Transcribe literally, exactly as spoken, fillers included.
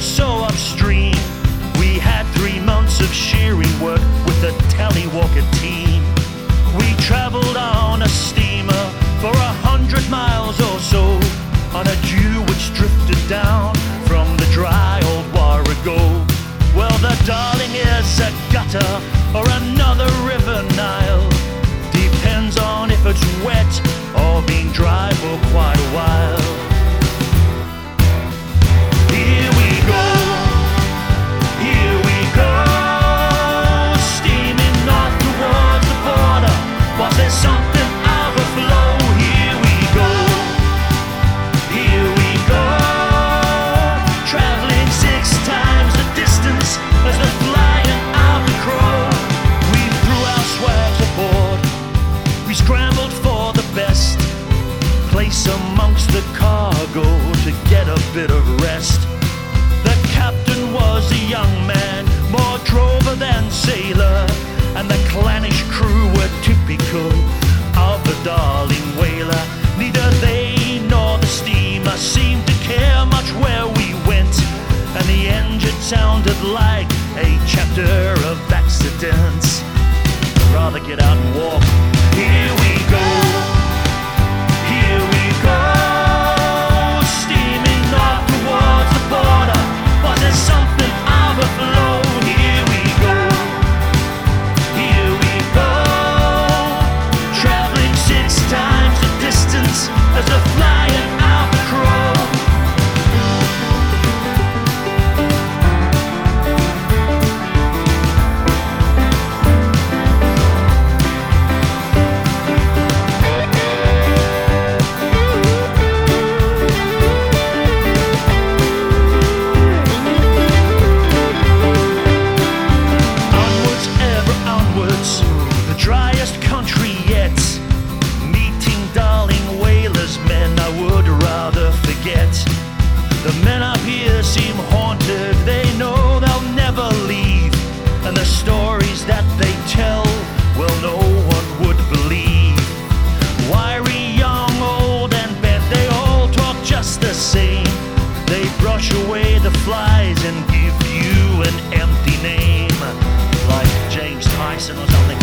so upstream. We had three months of shearing work with the Tallywalker team. We traveled on a steamer for a hundred miles or so, on a dew which drifted down from the dry old Warrego. Well, the Darling is a gutter or another river Nile. Depends on if it's wet or been dry for quite a while. Here we go, here we go, steaming north towards the border. Was there something overflow? Here we go, here we go, traveling six times the distance as the flying out the crow. We threw our swags aboard, we scrambled for the best place amongst the cargo to get a bit of rest. The captain was a young man, more drover than sailor, and the clannish crew were typical of the Darling whaler. Neither they nor the steamer seemed to care much where we went, and the engine sounded like a chapter of accidents. I'd rather get out and walk. Here we go, here we go, steaming north towards the border. Was there something overflow? Here we go, here we go, traveling six times the distance as a flying out the crow. Driest country yet, meeting Darling whalers, men I would rather forget. The men up here seem haunted, they know they'll never leave, and the stories that they tell, well, no one would believe. Wiry, young, old and bent, they all talk just the same. They brush away the flies and give you an empty name, like James Tyson or something.